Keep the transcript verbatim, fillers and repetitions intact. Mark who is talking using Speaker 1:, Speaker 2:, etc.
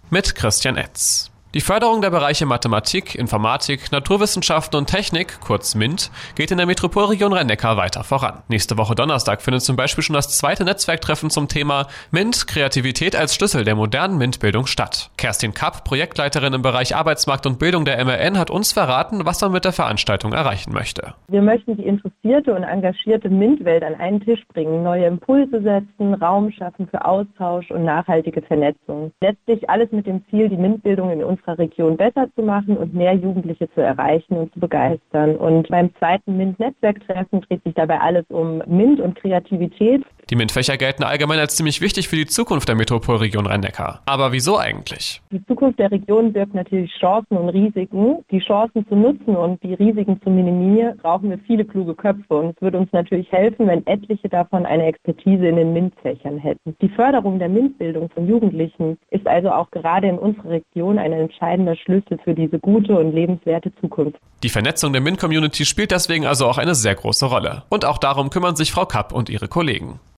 Speaker 1: mit Christian Etz. Die Förderung der Bereiche Mathematik, Informatik, Naturwissenschaften und Technik, kurz MINT, geht in der Metropolregion Rhein-Neckar weiter voran. Nächste Woche Donnerstag findet zum Beispiel schon das zweite Netzwerktreffen zum Thema MINT, Kreativität als Schlüssel der modernen MINT-Bildung statt. Kerstin Kapp, Projektleiterin im Bereich Arbeitsmarkt und Bildung der M R N, hat uns verraten, was man mit der Veranstaltung erreichen möchte.
Speaker 2: Wir möchten die interessierte und engagierte MINT-Welt an einen Tisch bringen, neue Impulse setzen, Raum schaffen für Austausch und nachhaltige Vernetzung. Letztlich alles mit dem Ziel, die MINT-Bildung in unserer Region besser zu machen und mehr Jugendliche zu erreichen und zu begeistern. Und beim zweiten MINT-Netzwerktreffen dreht sich dabei alles um MINT und Kreativität.
Speaker 1: Die MINT-Fächer gelten allgemein als ziemlich wichtig für die Zukunft der Metropolregion Rhein-Neckar. Aber wieso eigentlich?
Speaker 2: Die Zukunft der Region birgt natürlich Chancen und Risiken. Die Chancen zu nutzen und die Risiken zu minimieren, brauchen wir viele kluge Köpfe. Und es würde uns natürlich helfen, wenn etliche davon eine Expertise in den MINT-Fächern hätten. Die Förderung der MINT-Bildung von Jugendlichen ist also auch gerade in unserer Region ein entscheidender Schlüssel für diese gute und lebenswerte Zukunft.
Speaker 1: Die Vernetzung der MINT-Community spielt deswegen also auch eine sehr große Rolle. Und auch darum kümmern sich Frau Kapp und ihre Kollegen.